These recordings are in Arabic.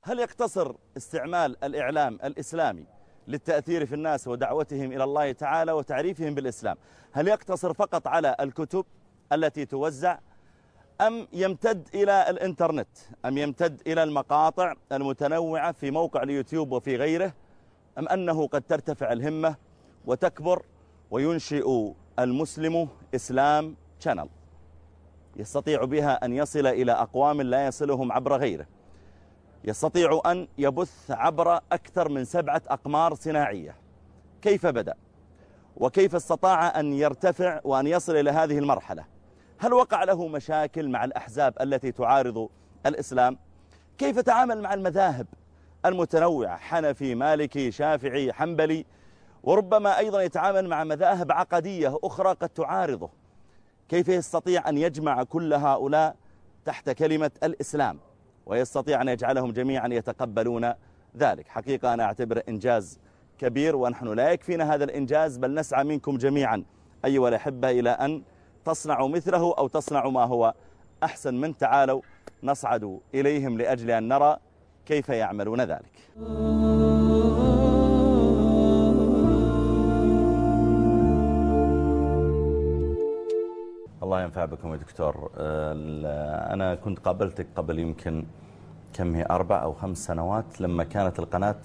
هل يقتصر استعمال الإعلام الإسلامي للتأثير في الناس ودعوتهم إلى الله تعالى وتعريفهم بالإسلام، هل يقتصر فقط على الكتب التي توزع، أم يمتد إلى الإنترنت، أم يمتد إلى المقاطع المتنوعة في موقع اليوتيوب وفي غيره، أم أنه قد ترتفع الهمة وتكبر وينشئ المسلم إسلام شانل يستطيع بها أن يصل إلى أقوام لا يصلهم عبر غيره، يستطيع أن يبث عبر أكثر من 7 أقمار صناعية؟ كيف بدأ؟ وكيف استطاع أن يرتفع وأن يصل إلى هذه المرحلة؟ هل وقع له مشاكل مع الأحزاب التي تعارض الإسلام؟ كيف تعامل مع المذاهب المتنوعة، حنفي مالكي شافعي حنبلي، وربما أيضا يتعامل مع مذاهب عقدية أخرى قد تعارضه؟ كيف يستطيع أن يجمع كل هؤلاء تحت كلمة الإسلام ويستطيع أن يجعلهم جميعا يتقبلون ذلك؟ حقيقة أنا أعتبر إنجاز كبير، ونحن لا يكفينا هذا الإنجاز، بل نسعى منكم جميعا أيها الأحبة إلى أن تصنعوا مثله أو تصنعوا ما هو أحسن من. تعالوا نصعد إليهم لأجل أن نرى كيف يعملون ذلك. الله ينفع بكم يا دكتور. أنا كنت قابلتك قبل يمكن كم هي 4 أو 5 سنوات لما كانت القناة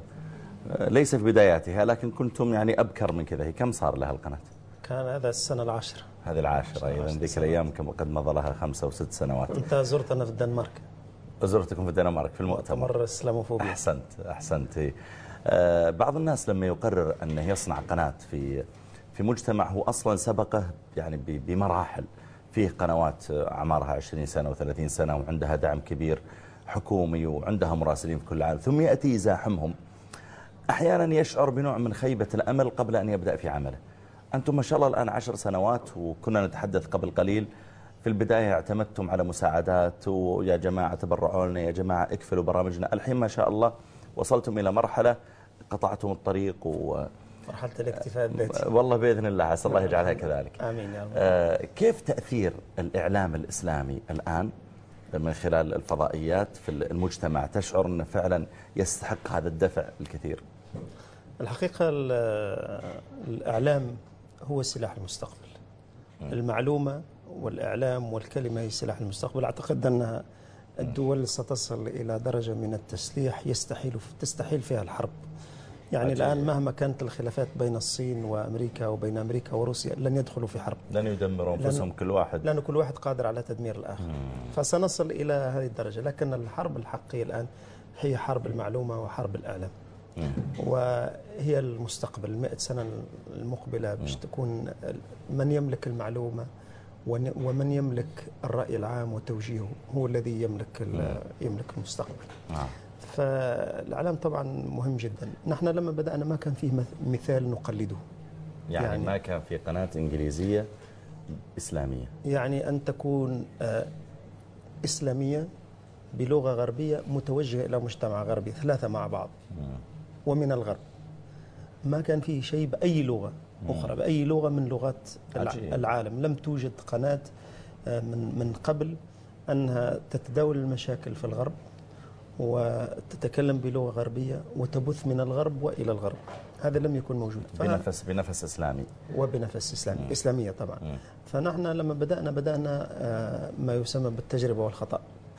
ليس في بداياتها، لكن كنتم يعني أبكر من كذا. هي كم صار لها القناة؟ كان هذا السنة العاشرة. هذه العاشرة أيضا. ذيك الأيام قد مضى لها 5 أو 6 سنوات. أنت زرتنا في الدنمارك. زرتكم في الدنمارك في المؤتمر. مؤتمر إسلاموفوبيا. أحسنت. بعض الناس لما يقرر أنه يصنع قناة في مجتمع هو أصلا سبقه يعني بمراحل، فيه قنوات أعمارها 20 سنة و30 سنة وعندها دعم كبير حكومي وعندها مراسلين في كل العالم، ثم يأتي يزاحمهم، أحيانا يشعر بنوع من خيبة الأمل قبل أن يبدأ في عمله. أنتم ما شاء الله الآن 10 سنوات، وكنا نتحدث قبل قليل في البداية اعتمدتم على مساعدات، ويا جماعة تبرعوا لنا، يا جماعة اكفلوا برامجنا. الحين ما شاء الله وصلتم إلى مرحلة قطعتم الطريق مرحلة الاكتفاء الذاتي. والله بإذن الله، عسى الله يجعلها كذلك. آمين يا رب. كيف تأثير الإعلام الإسلامي الآن من خلال الفضائيات في المجتمع؟ تشعر أنه فعلا يستحق هذا الدفع الكثير؟ الحقيقة الإعلام هو سلاح المستقبل. المعلومة والإعلام والكلمة هي سلاح المستقبل. أعتقد أن الدول ستصل إلى درجة من التسليح تستحيل فيها الحرب. يعني عجيب. الآن مهما كانت الخلافات بين الصين وأمريكا وبين أمريكا وروسيا لن يدخلوا في حرب، لن يدمروا أنفسهم كل واحد، لأن كل واحد قادر على تدمير الآخر. فسنصل إلى هذه الدرجة. لكن الحرب الحقيقية الآن هي حرب المعلومة وحرب الإعلام. وهي المستقبل 100 سنة المقبلة باش تكون من يملك المعلومة ومن يملك الرأي العام وتوجيهه هو الذي يملك المستقبل. فالإعلام طبعا مهم جدا. نحن لما بدأنا ما كان فيه مثال نقلده، يعني ما كان في قناة إنجليزية إسلامية، يعني أن تكون إسلامية بلغة غربية متوجهة إلى مجتمع غربي، 3 مع بعض ومن الغرب. ما كان فيه شيء بأي لغة أخرى، بأي لغة من لغات العالم. لم توجد قناة من قبل أنها تتداول المشاكل في الغرب وتتكلم بلغة غربية وتبث من الغرب وإلى الغرب. هذا لم يكن موجود. بنفس إسلامي وبنفس إسلامي. إسلامية طبعا. فنحن لما بدأنا ما يسمى بالتجربة والخطأ،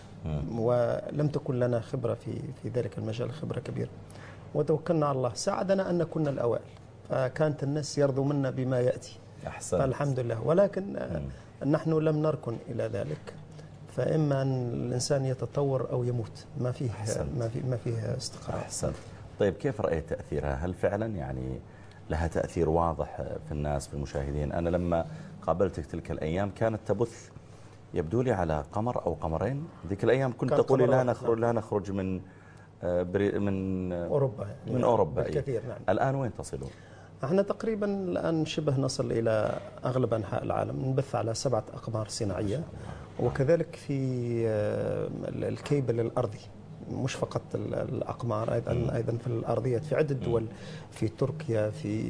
ولم تكن لنا خبرة في ذلك المجال، خبرة كبيرة، وتوكلنا على الله. ساعدنا أن كنا الأوائل، فكانت الناس يرضوا منا بما يأتي. أحسن. فالحمد لله. ولكن نحن لم نركن إلى ذلك، فإما أن الإنسان يتطور أو يموت، ما فيه استقرار. أحسن. طيب كيف رأيت تأثيرها؟ هل فعلا يعني لها تأثير واضح في الناس، في المشاهدين؟ أنا لما قابلتك تلك الأيام كانت تبث يبدو لي على قمر أو قمرين. ذيك الأيام كنت تقولي لا نخرج من أوروبا، يعني من أوروبا بالكثير. نعم. الآن وين تصلون؟ احنا تقريبا الآن شبه نصل إلى أغلب أنحاء العالم، نبث على 7 أقمار صناعية، وكذلك في الكيبل الأرضي، مش فقط الأقمار، أيضا في الأرضيات في عدة دول، في تركيا،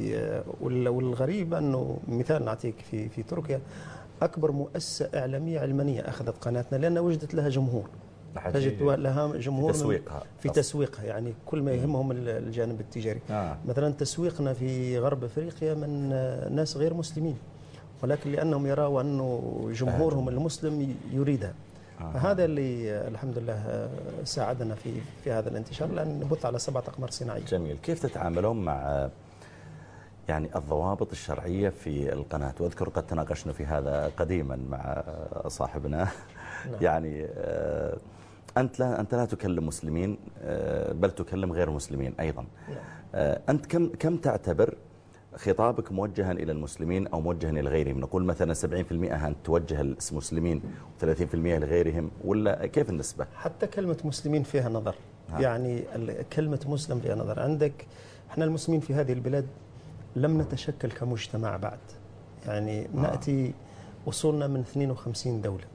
والغريب أنه مثال نعطيك في تركيا أكبر مؤسسة إعلامية علمانية أخذت قناتنا لأن وجدت لها جمهور. تجد لها جمهور في تسويقها يعني كل ما يهمهم الجانب التجاري. مثلا تسويقنا في غرب أفريقيا من ناس غير مسلمين، ولكن لأنهم يروا أنه جمهورهم المسلم يريدها. فهذا اللي الحمد لله ساعدنا في هذا الانتشار، لأن نبث على 7 أقمار صناعية. جميل. كيف تتعاملون مع يعني الضوابط الشرعية في القناة؟ وأذكر قد تناقشنا في هذا قديما مع صاحبنا. يعني أنت لا تكلم مسلمين، بل تكلم غير مسلمين أيضا. أنت كم تعتبر خطابك موجها إلى المسلمين أو موجها إلى غيرهم؟ نقول مثلا 70% أنت توجه المسلمين و30% لغيرهم، ولا كيف النسبة؟ حتى كلمة مسلمين فيها نظر. يعني كلمة مسلم فيها نظر. عندك احنا المسلمين في هذه البلاد لم نتشكل كمجتمع بعد، يعني نأتي وصولنا من 52 دولة،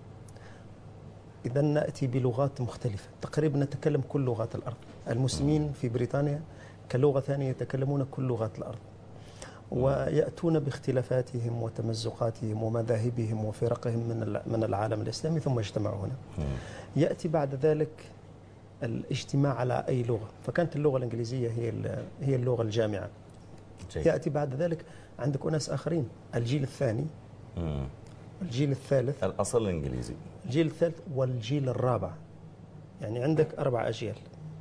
إذا نأتي بلغات مختلفة تقريبا، نتكلم كل لغات الأرض. المسلمين في بريطانيا كلغة ثانية يتكلمون كل لغات الأرض، ويأتون باختلافاتهم وتمزقاتهم ومذاهبهم وفرقهم من العالم الإسلامي، ثم يجتمعوا هنا. يأتي بعد ذلك الاجتماع على أي لغة، فكانت اللغة الإنجليزية هي اللغة الجامعة. يأتي بعد ذلك عندك أناس آخرين، الجيل الثاني، الجيل الثالث، الأصل الإنجليزي، الجيل الثالث والجيل الرابع. يعني عندك 4 أجيال.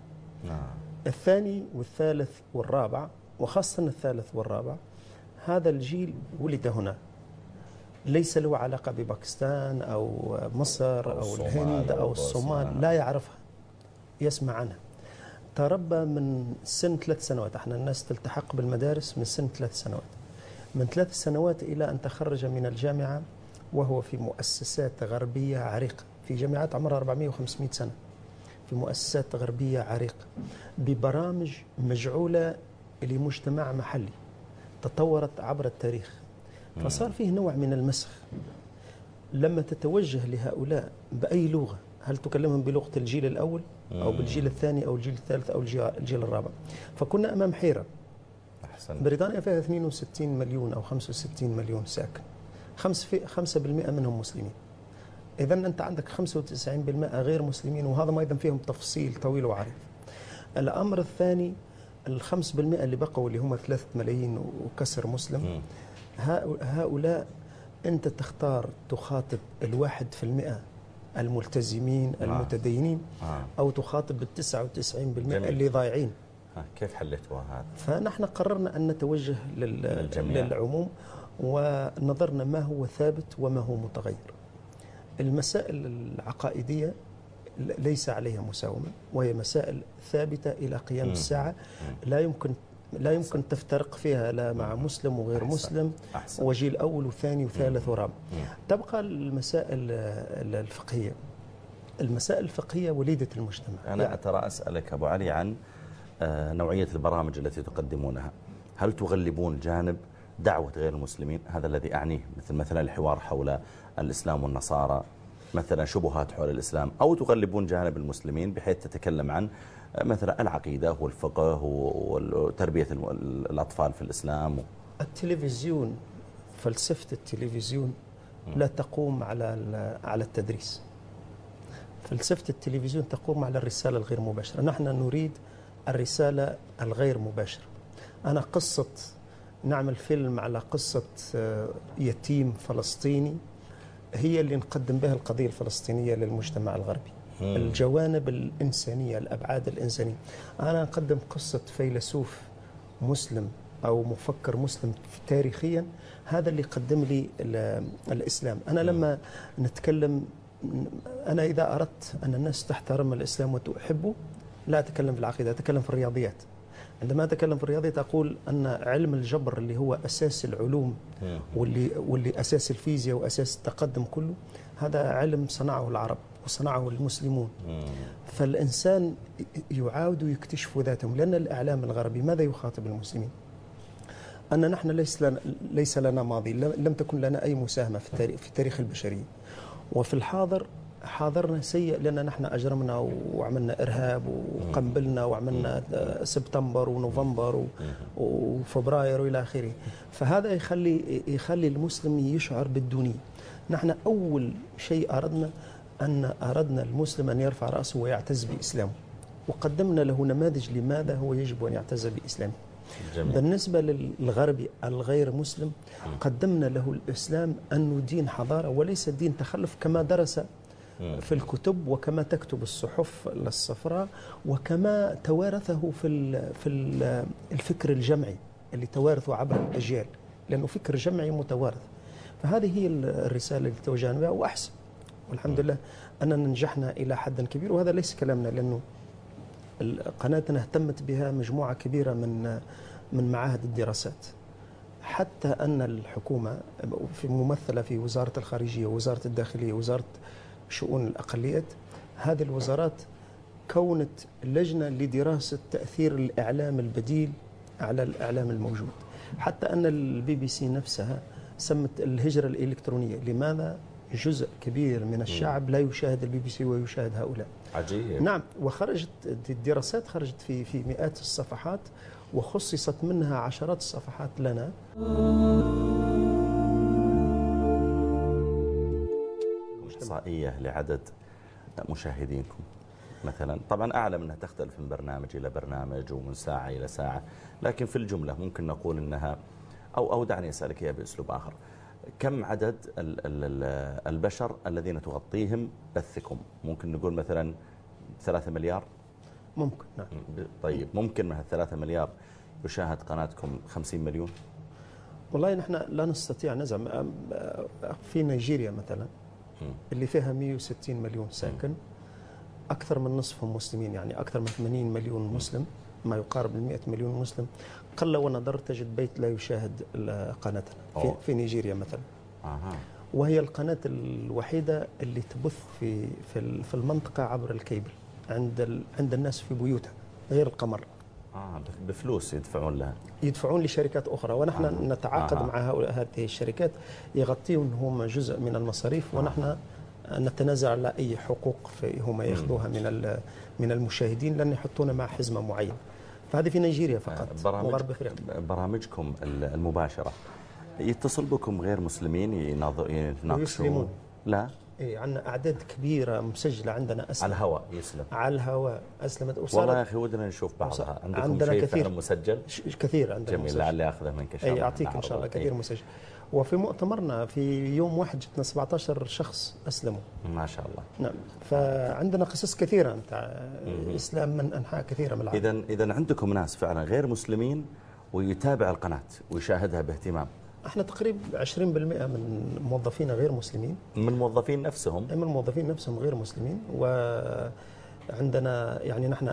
الثاني والثالث والرابع، وخاصة الثالث والرابع، هذا الجيل ولد هنا، ليس له علاقة بباكستان أو مصر أو الهند أو الصومال، لا يعرفها، يسمع عنها. تربى من سن 3 سنوات. احنا الناس تلتحق بالمدارس من سن 3 سنوات، من 3 سنوات إلى أن تخرج من الجامعة وهو في مؤسسات غربية عريقة، في جامعات عمرها 400 و500 سنة، في مؤسسات غربية عريقة ببرامج مجعولة لمجتمع محلي تطورت عبر التاريخ. فصار فيه نوع من المسخ. لما تتوجه لهؤلاء بأي لغة، هل تكلمهم بلغة الجيل الأول أو بالجيل الثاني أو الجيل الثالث أو الجيل الرابع؟ فكنا أمام حيرة. بريطانيا فيها 62 مليون أو 65 مليون ساكن، 5% منهم مسلمين. إذا أنت عندك 95% غير مسلمين، وهذا ما أيضا فيهم تفصيل طويل وعريض. الأمر الثاني، 5% اللي بقوا اللي هم 3 ملايين وكسر مسلم، هؤلاء أنت تختار تخاطب 1% الملتزمين المتدينين أو تخاطب 99% اللي ضايعين. كيف حلتوا هذا؟ فنحن قررنا أن نتوجه للعموم، ونظرنا ما هو ثابت وما هو متغير. المسائل العقائدية ليس عليها مساومة، وهي مسائل ثابتة إلى قيام الساعة، لا يمكن تفترق فيها لا مع مسلم وغير مسلم، وجيل أول وثاني وثالث ورابع. تبقى المسائل الفقهية. المسائل الفقهية وليدة المجتمع. أنا ترى أسألك أبو علي عن نوعية البرامج التي تقدمونها. هل تغلبون جانب دعوة غير المسلمين؟ هذا الذي أعنيه، مثلا الحوار حول الإسلام والنصارى، مثلا شبهات حول الإسلام، أو تغلبون جانب المسلمين بحيث تتكلم عن مثلا العقيدة والفقه وتربية الأطفال في الإسلام؟ التلفزيون، فلسفة التلفزيون لا تقوم على التدريس. فلسفة التلفزيون تقوم على الرسالة الغير مباشرة. نحن نريد الرسالة الغير مباشرة. أنا نعمل فيلم على قصة يتيم فلسطيني، هي اللي نقدم بها القضية الفلسطينية للمجتمع الغربي. الجوانب الإنسانية، الأبعاد الإنسانية. أنا أقدم قصة فيلسوف مسلم أو مفكر مسلم تاريخيا، هذا اللي قدم لي الإسلام. أنا لما نتكلم، أنا إذا أردت أن الناس تحترم الإسلام وتحبه، لا أتكلم في العقيدة، أتكلم في الرياضيات. عندما أتكلم في الرياضيات أقول أن علم الجبر اللي هو أساس العلوم واللي أساس الفيزياء وأساس التقدم كله، هذا علم صنعه العرب وصنعه المسلمون. فالإنسان يعاود يكتشف ذاتهم، لأن الإعلام الغربي ماذا يخاطب المسلمين؟ أن نحن ليس لنا ماضي، لم تكن لنا أي مساهمة في تاريخ البشرية، وفي الحاضر حاضرنا سيء، لأن نحن أجرمنا وعملنا إرهاب وقنبلنا وعملنا سبتمبر ونوفمبر وفبراير وإلى آخره. فهذا يخلي المسلم يشعر بالدونية. نحن أول شيء أردنا أن أردنا المسلم أن يرفع رأسه ويعتز بإسلامه، وقدمنا له نماذج لماذا هو يجب أن يعتز بإسلامه. جميل. بالنسبة للغربي الغير مسلم قدمنا له الإسلام أنه دين حضارة وليس دين تخلف كما درس في الكتب وكما تكتب الصحف الصفراء وكما توارثه في الفكر الجمعي اللي توارثه عبر الأجيال، لأنه فكر جمعي متوارث. فهذه هي الرسالة اللي توجهنا بها، وأحسن والحمد لله أننا نجحنا إلى حد كبير. وهذا ليس كلامنا، لأنه قناتنا اهتمت بها مجموعة كبيرة من معاهد الدراسات، حتى أن الحكومة في ممثلة في وزارة الخارجية ووزارة الداخلية ووزارة شؤون الأقليات، هذه الوزارات كونت لجنة لدراسة تأثير الإعلام البديل على الإعلام الموجود، حتى أن البي بي سي نفسها سمت الهجرة الإلكترونية. لماذا؟ جزء كبير من الشعب لا يشاهد البي بي سي ويشاهد هؤلاء. عجيب. نعم، وخرجت الدراسات خرجت في مئات الصفحات، وخصصت منها عشرات الصفحات لنا. إحصائية لعدد مشاهدينكم مثلا، طبعا أعلم أنها تختلف من برنامج إلى برنامج ومن ساعة إلى ساعة، لكن في الجملة ممكن نقول أنها أو دعني أسألك إياها بأسلوب آخر، كم عدد البشر الذين تغطيهم بثكم؟ ممكن نقول مثلا 3 مليار؟ ممكن، نعم. طيب ممكن من 3 مليار يشاهد قناتكم 50 مليون؟ والله نحن لا نستطيع نزعم. في نيجيريا مثلا اللي فيها 160 مليون ساكن، أكثر من نصفهم مسلمين، يعني أكثر من 80 مليون مسلم، ما يقارب 100 مليون مسلم. قل ونظر تجد بيت لا يشاهد قناتنا في نيجيريا مثلا. وهي القناة الوحيدة اللي تبث في المنطقة عبر الكيبل عند الناس في بيوتها، غير القمر. بفلوس يدفعون لشركات أخرى، ونحن نتعاقد مع هذه الشركات يغطيون هم جزء من المصاريف، ونحن نتنازع على أي حقوق هم يأخذوها من المشاهدين، لأن يحطون مع حزمة معين. فهذه في نيجيريا فقط وغرب افريقيا. برامجكم المباشرة يتصل بكم غير مسلمين يناقشون؟ لا، عندنا أعداد كبيرة مسجلة عندنا أسلم على الهواء. يسلم على الهواء أسلمت. والله يا أخي ودنا نشوف بعضها. عندكم شيء فعلا مسجل؟ كثير عندنا. جميل، لعلي أخذه منك إن شاء الله. أعطيك إن شاء الله كثير مسجل. وفي مؤتمرنا في يوم واحد جبنا 17 شخص أسلموا ما شاء الله. نعم، فعندنا قصص كثيرة متاع إسلام من أنحاء كثيرة من العالم. إذا عندكم ناس فعلا غير مسلمين ويتابع القناة ويشاهدها باهتمام. احنا تقريبا 20% من موظفينا غير مسلمين. من الموظفين نفسهم؟ من الموظفين نفسهم غير مسلمين. وعندنا يعني نحن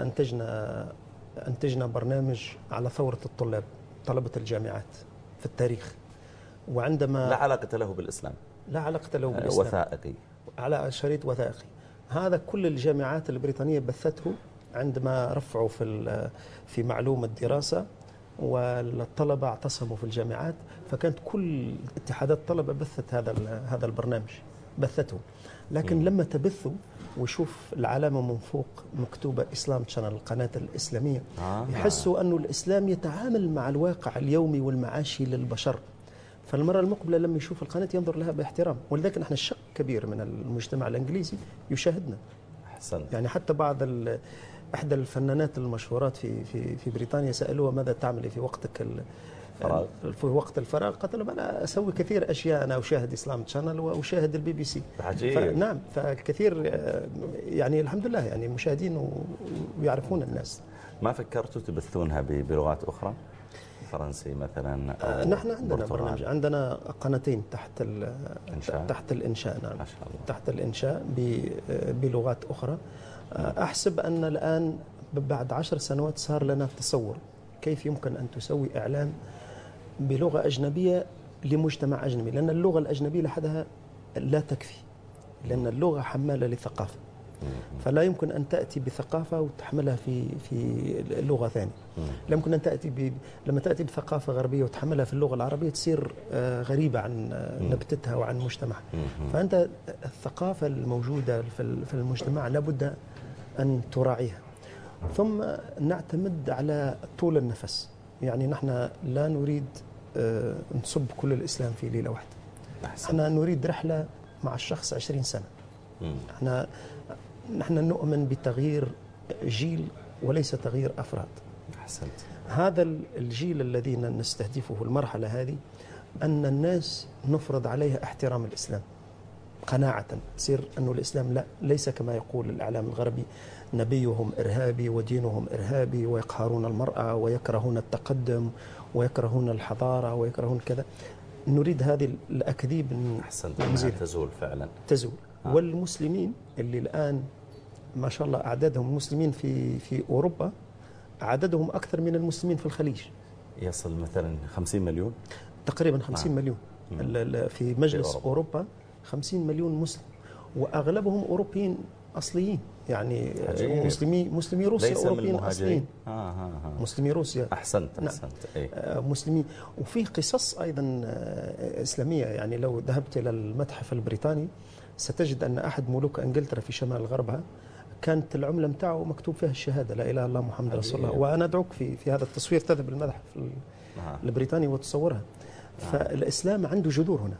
أنتجنا برنامج على ثورة الطلاب، طلبة الجامعات في التاريخ، وعندما لا علاقة له بالإسلام. لا علاقة له بالإسلام. وثائقي، على شريط وثائقي. هذا كل الجامعات البريطانية بثته عندما رفعوا في معلومة الدراسة، والطلبة اعتصموا في الجامعات، فكانت كل اتحادات الطلبة بثت هذا البرنامج، بثته. لكن لما تبثوا ويشوف العلامة من فوق مكتوبة إسلام تشانل، القناة الإسلامية، يحسوا أنه الإسلام يتعامل مع الواقع اليومي والمعاشي للبشر. فالمرة المقبلة لما يشوف القناة ينظر لها باحترام. ولذلك نحن الشق كبير من المجتمع الإنجليزي يشاهدنا. أحسن. يعني حتى بعض إحدى الفنانات المشهورات في بريطانيا سألوها ماذا تعملي في وقتك في وقت الفراغ؟ قالت لهم أنا أسوي كثير أشياء، أنا أشاهد إسلام تشانل وأشاهد البي بي سي. عجيب. نعم، فكثير يعني الحمد لله يعني مشاهدين ويعرفون الناس. ما فكرتوا تبثونها بلغات أخرى؟ فرنسي مثلا؟ نحن عندنا برنامج، عندنا قناتين تحت الإنشاء. نعم، ما شاء الله. تحت الإنشاء بلغات أخرى. أحسب أن الآن بعد 10 سنوات صار لنا تصور كيف يمكن أن تسوي إعلام بلغة أجنبية لمجتمع أجنبي، لأن اللغة الأجنبية لحدها لا تكفي، لأن اللغة حمالة لثقافة، فلا يمكن أن تأتي بثقافة وتحملها في لغة ثانية. لا يمكن أن لما تأتي بثقافة غربية وتحملها في اللغة العربية تصير غريبة عن نبتتها وعن مجتمعها. فأنت الثقافة الموجودة في المجتمع لابد أن تراعيها. ثم نعتمد على طول النفس، يعني نحن لا نريد نصب كل الإسلام في ليلة واحدة. نحن نريد رحلة مع الشخص 20 سنة، نحن نؤمن بتغيير جيل وليس تغيير أفراد. أحسنت. هذا الجيل الذين نستهدفه المرحلة هذه أن الناس نفرض عليها احترام الإسلام قناعة، يصير أنه الإسلام لا ليس كما يقول الإعلام الغربي نبيهم إرهابي ودينهم إرهابي ويقهرون المرأة ويكرهون التقدم ويكرهون الحضارة ويكرهون كذا. نريد هذه الأكاذيب تزول فعلا، تزول. والمسلمين اللي الآن ما شاء الله أعدادهم المسلمين في أوروبا عددهم أكثر من المسلمين في الخليج، يصل مثلا 50 مليون تقريبا 50 مليون في مجلس أوروبا 50 مليون مسلم، وأغلبهم أوروبيين أصليين، يعني مسلمي روسيا أوروبيين أصليين. مسلمي روسيا. أحسنت. مسلمين. وفي قصص أيضا إسلامية، يعني لو ذهبت إلى المتحف البريطاني ستجد أن أحد ملوك إنجلترا في شمال غربها كانت العملة متاعه مكتوب فيها الشهادة لا إله إلا الله محمد رسول الله. وأنا أدعوك في هذا التصوير تذهب للمتحف البريطاني وتصورها. فالإسلام عنده جذور هنا.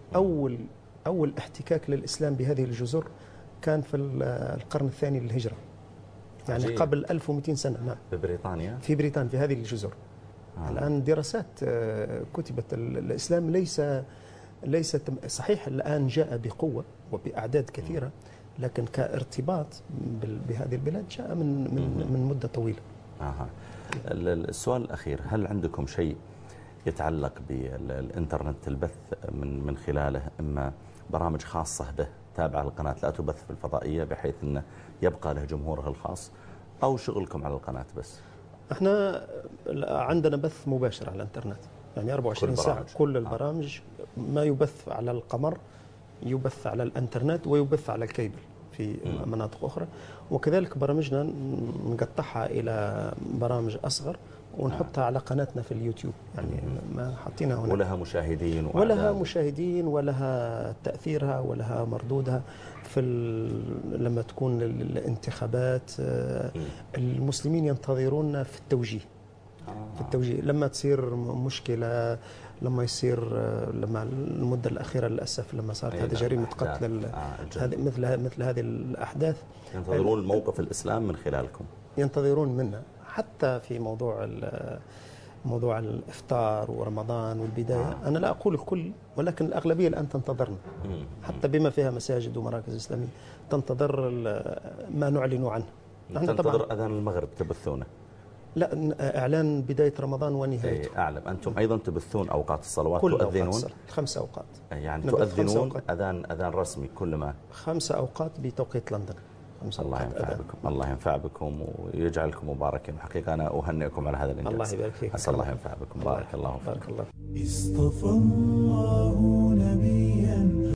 أول احتكاك للإسلام بهذه الجذور كان في القرن الثاني للهجرة، يعني قبل 1200 سنة. نعم، في بريطانيا في هذه الجزر. الآن دراسات كتبت. الإسلام ليس صحيح الآن جاء بقوة وبأعداد كثيرة، لكن كارتباط بهذه البلاد جاء من مدة طويلة. السؤال الأخير، هل عندكم شيء يتعلق بالإنترنت البث من خلاله، إما برامج خاصة به تابعة للقناة لا تبث في الفضائية بحيث أنه يبقى له جمهوره الخاص، أو شغلكم على القناة بس؟ احنا عندنا بث مباشر على الانترنت، يعني 24 ساعة. كل البرامج ما يبث على القمر يبث على الانترنت ويبث على الكيبل في مناطق أخرى. وكذلك برامجنا نقطعها إلى برامج أصغر ونحطها على قناتنا في اليوتيوب، يعني ما حطينا هنا. ولها مشاهدين ولها مشاهدين ولها تأثيرها ولها مردودها لما تكون الانتخابات. المسلمين ينتظرون في التوجيه. لما تصير مشكلة، لما المدة الأخيرة للأسف لما صارت هذه جريمة قتل، مثل هذه الأحداث، ينتظرون الموقف الإسلام من خلالكم، ينتظرون منا. حتى في موضوع الإفطار ورمضان والبداية، أنا لا أقول الكل ولكن الأغلبية الآن تنتظرنا، حتى بما فيها مساجد ومراكز إسلامية تنتظر ما نعلن عنه. تنتظر أذان المغرب تبثونه؟ لا، إعلان بداية رمضان ونهايته. أعلم. أنتم أيضا تبثون أوقات الصلوات؟ كل تؤذنون 5 أوقات، يعني تؤذنون أذان رسمي كل ما 5 أوقات بتوقيت لندن. الله ينفع بكم، الله ينفع بكم ويجعلكم مباركين. حقيقة أنا أهنئكم على هذا الإنجاز. الله يبارك فيك. أسأل الله ينفع بكم. بارك الله فيك. بارك الله. اصطفى الله